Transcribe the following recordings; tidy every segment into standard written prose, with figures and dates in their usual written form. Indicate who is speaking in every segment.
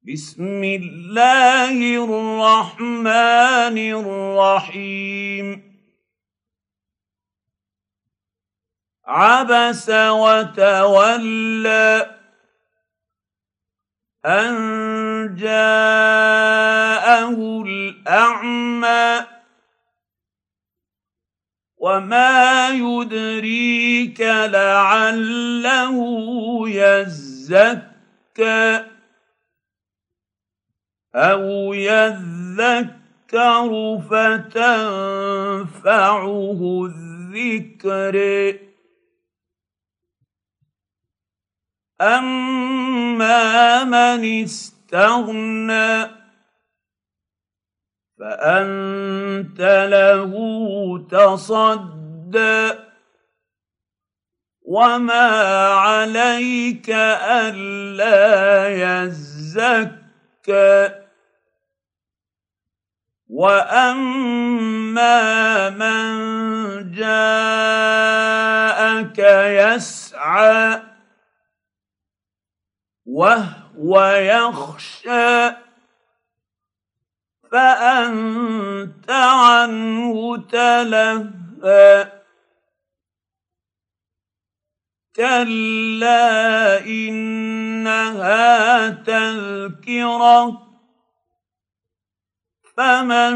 Speaker 1: بسم الله الرحمن الرحيم عبس وتولى أن جاءه الأعمى وما يدريك لعله يزكى أو يذكر فتنفعه الذكر أما من استغنى فأنت له تصدى وما عليك ألا يزكى وأما من جاءك يسعى وهو يخشى فأنت عنه تلهى كلا إنها تذكرة فمن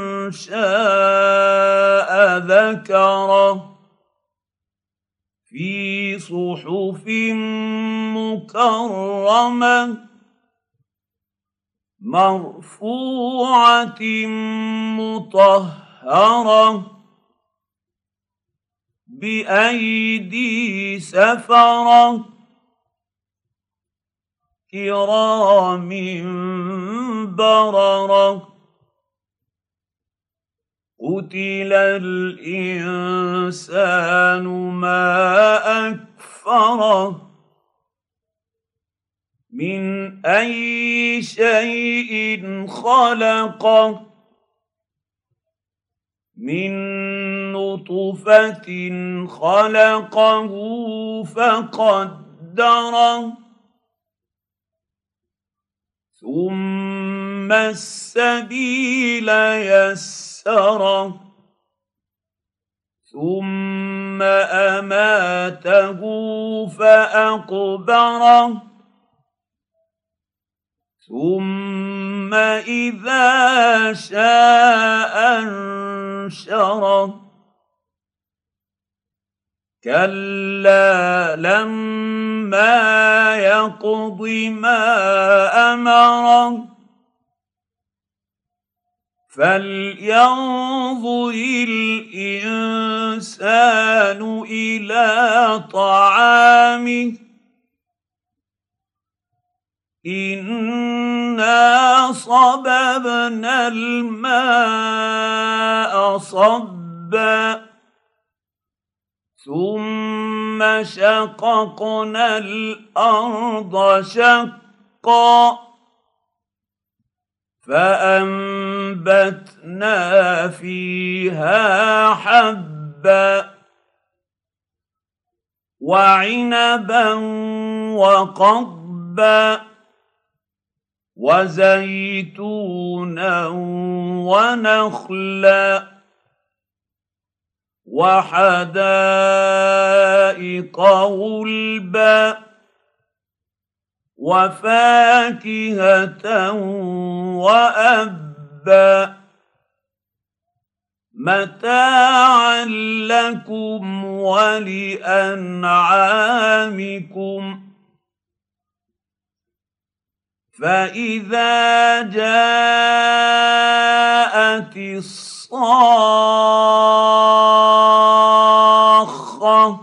Speaker 1: شاء ذكره في صحف مكرمة مرفوعة مطهرة بأيدي سفرة كرام بررة قتل الإنسان ما أكفره من أي شيء خلقه من نطفة خلقه فقدره ثم السبيل يسره ثم أماته فأقبره ثم إذا شاء أنشره كلا لما يقض ما أمره فلينظر الإنسان إلى طعامه إنا صببنا الماء صبا ثم شققنا الأرض شقا فأنبتنا فيها حبا وعنبا وقضبا وزيتونا ونخلا وحدائق غلبا وفاكهة وأبا متاعا لكم ولأنعامكم فإذا جاءت الصاخة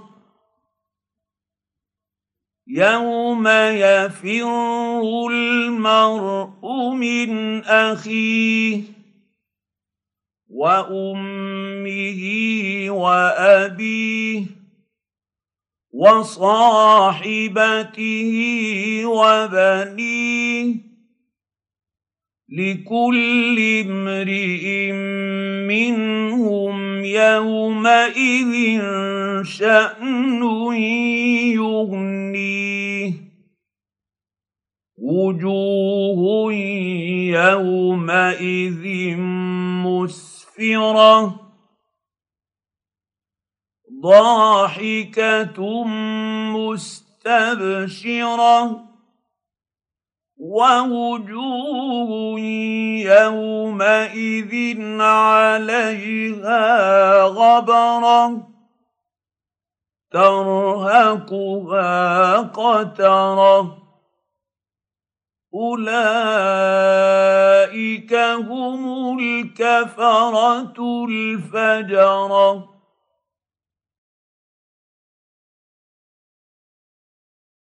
Speaker 1: يوم يفر المرء من أخيه وأمه وأبيه وصاحبته وبنيه لكل امرئ منهم يومئذ شأن يغنيه وجوه يومئذ مسفره ضاحكه مستبشره ووجوه يومئذ عليها غبره ترهقها قتره اولئك هم الكفره الفجره